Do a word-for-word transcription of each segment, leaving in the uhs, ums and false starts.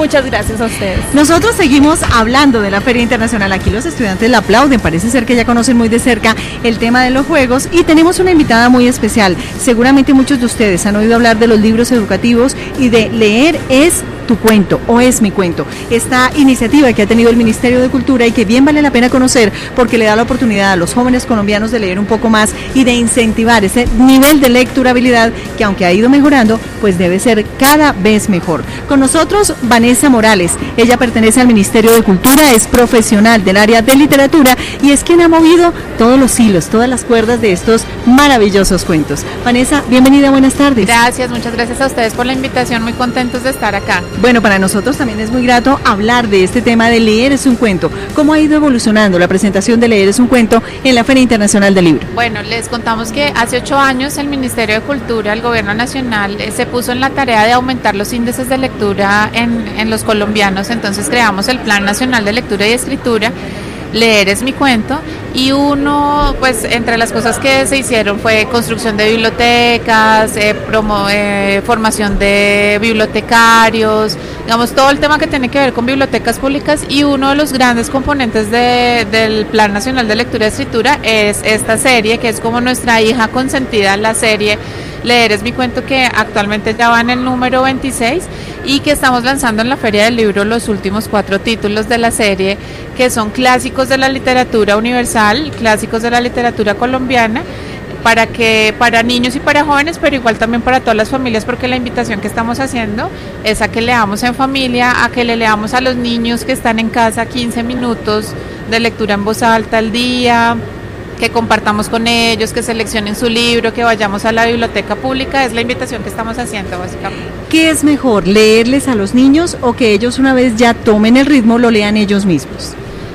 Muchas gracias a ustedes. Nosotros seguimos hablando de la Feria Internacional. Aquí los estudiantes la aplauden, parece ser que ya conocen muy de cerca el tema de los juegos y tenemos una invitada muy especial. Seguramente muchos de ustedes han oído hablar de los libros educativos y de Leer es tu cuento o es mi cuento. Esta iniciativa que ha tenido el Ministerio de Cultura y que bien vale la pena conocer porque le da la oportunidad a los jóvenes colombianos de leer un poco más y de incentivar ese nivel de lecturabilidad que aunque ha ido mejorando, pues debe ser cada vez mejor. Con nosotros Vanessa Morales, ella pertenece al Ministerio de Cultura, es profesional del área de literatura y es quien ha movido todos los hilos, todas las cuerdas de estos maravillosos cuentos. Vanessa, bienvenida, buenas tardes. Gracias, muchas gracias a ustedes por la invitación, muy contentos de estar acá. Bueno, para nosotros también es muy grato hablar de este tema de Leer es un cuento. ¿Cómo ha ido evolucionando la presentación de Leer es un cuento en la Feria Internacional del Libro? Bueno, les contamos que hace ocho años el Ministerio de Cultura, el Gobierno Nacional, eh, se puso en la tarea de aumentar los índices de lectura en, en los colombianos, entonces creamos el Plan Nacional de Lectura y Escritura, Leer es mi cuento, y uno, pues entre las cosas que se hicieron fue construcción de bibliotecas, eh, promo, eh, formación de bibliotecarios, digamos todo el tema que tiene que ver con bibliotecas públicas, y uno de los grandes componentes de, del Plan Nacional de Lectura y Escritura es esta serie, que es como nuestra hija consentida, la serie Leer es mi cuento, que actualmente ya va en el número veintiséis y que estamos lanzando en la Feria del Libro los últimos cuatro títulos de la serie, que son clásicos de la literatura universal, clásicos de la literatura colombiana, para que para niños y para jóvenes, pero igual también para todas las familias, porque la invitación que estamos haciendo es a que leamos en familia, a que le leamos a los niños que están en casa quince minutos de lectura en voz alta al día, que compartamos con ellos, que seleccionen su libro, que vayamos a la biblioteca pública, es la invitación que estamos haciendo básicamente. ¿Qué es mejor, leerles a los niños o que ellos una vez ya tomen el ritmo lo lean ellos mismos?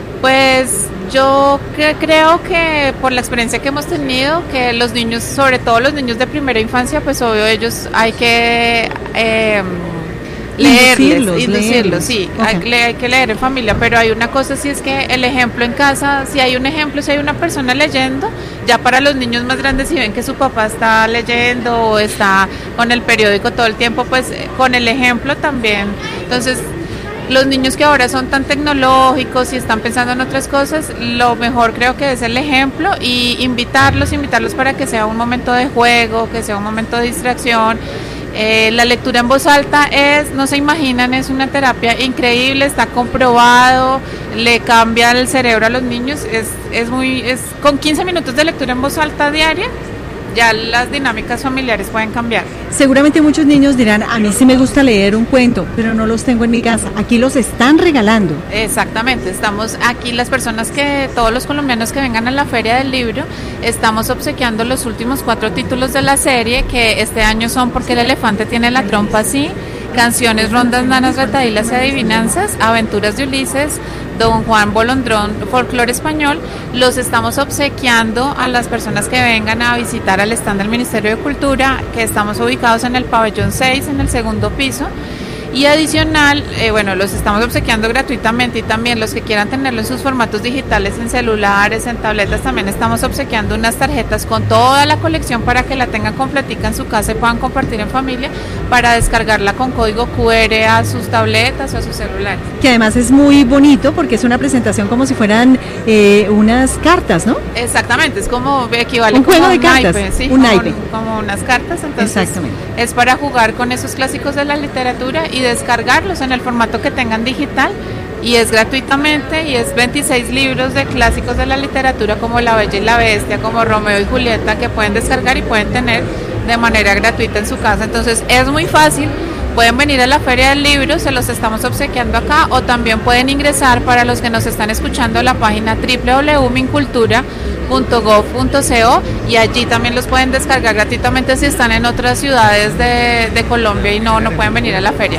Pues yo que creo que por la experiencia que hemos tenido, que los niños, sobre todo los niños de primera infancia, pues obvio ellos hay que eh, leerles, inducirlos, inducirlos, leerlos. sí, Okay. hay, hay que leer en familia, pero hay una cosa, sí, es que el ejemplo en casa, si hay un ejemplo, si hay una persona leyendo, ya para los niños más grandes, si ven que su papá está leyendo o está con el periódico todo el tiempo, pues con el ejemplo también. Entonces, los niños que ahora son tan tecnológicos y están pensando en otras cosas, lo mejor creo que es el ejemplo y invitarlos, invitarlos para que sea un momento de juego, que sea un momento de distracción. Eh, la lectura en voz alta es, no se imaginan, es una terapia increíble, está comprobado, le cambia el cerebro a los niños, es, es muy, es con quince minutos de lectura en voz alta diaria, ya las dinámicas familiares pueden cambiar. Seguramente muchos niños dirán, a mí sí me gusta leer un cuento, pero no los tengo en mi casa. Aquí los están regalando. Exactamente, estamos aquí las personas que, todos los colombianos que vengan a la Feria del Libro, estamos obsequiando los últimos cuatro títulos de la serie, que este año son Porque el elefante tiene la trompa así, Canciones, rondas, nanas, retahílas y adivinanzas, Aventuras de Ulises, Don Juan Bolondrón, Folclore Español. Los estamos obsequiando a las personas que vengan a visitar al stand del Ministerio de Cultura, que estamos ubicados en el pabellón seis, en el segundo piso. Y adicional, eh, bueno, los estamos obsequiando gratuitamente, y también los que quieran tenerlo en sus formatos digitales, en celulares, en tabletas, también estamos obsequiando unas tarjetas con toda la colección para que la tengan completica en su casa y puedan compartir en familia, para descargarla con código cu erre a sus tabletas o a sus celulares. Que además es muy bonito porque es una presentación como si fueran eh, unas cartas, ¿no? Exactamente, es como equivale un juego como de un cartas, naipe, ¿sí? un como, naipe. como unas cartas, entonces Exactamente. Es para jugar con esos clásicos de la literatura y descargarlos en el formato que tengan digital, y es gratuitamente, y es veintiséis libros de clásicos de la literatura como La Bella y la Bestia, como Romeo y Julieta, que pueden descargar y pueden tener de manera gratuita en su casa. Entonces es muy fácil, pueden venir a la Feria del Libro, se los estamos obsequiando acá, o también pueden ingresar, para los que nos están escuchando, a la página doble u doble u doble u punto mincultura punto gov punto co, y allí también los pueden descargar gratuitamente si están en otras ciudades de, de Colombia y no, no pueden venir a la feria.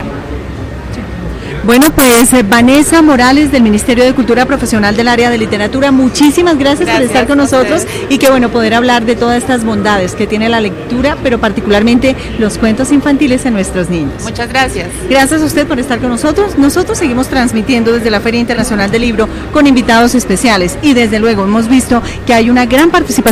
Bueno, pues eh, Vanessa Morales del Ministerio de Cultura, profesional del área de literatura, muchísimas gracias, gracias por estar con nosotros y qué bueno poder hablar de todas estas bondades que tiene la lectura, pero particularmente los cuentos infantiles en nuestros niños. Muchas gracias. Gracias a usted por estar con nosotros. Nosotros seguimos transmitiendo desde la Feria Internacional del Libro con invitados especiales y desde luego hemos visto que hay una gran participación